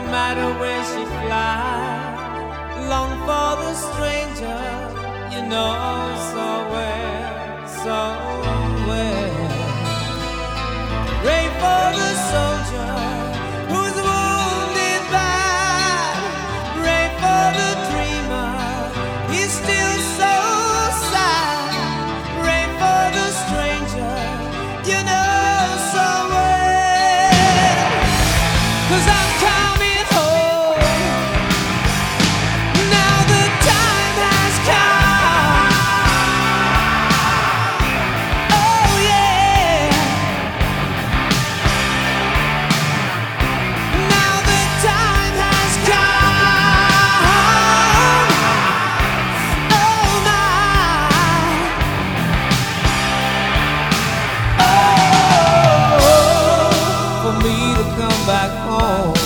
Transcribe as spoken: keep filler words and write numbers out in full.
matter where she flies, long for the stranger, you know so well, so well. Pray for the soldier who's wounded bad. Pray for the dreamer, he's still so sad. Pray for the stranger, you know so well. 'Cause I'm coming home, now the time has come. Oh yeah, now the time has come. Oh my, oh, for me to come back home.